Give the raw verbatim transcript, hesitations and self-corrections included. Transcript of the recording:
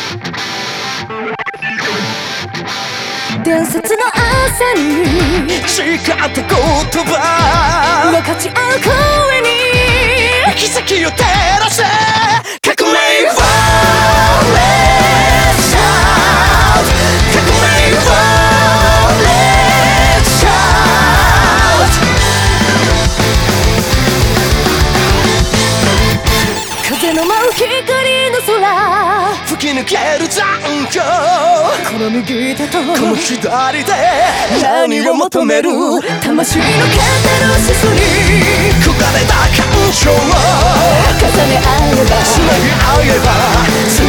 伝説の朝に誓った言葉分かち合う声に奇跡を照らせ革命はLet's shout 革命は Let's shout 風の舞う光の空吹き抜ける残響この右手とこの左手何を求める魂のけてるしすに焦がれた感情を重ね合えばつなぎ合えば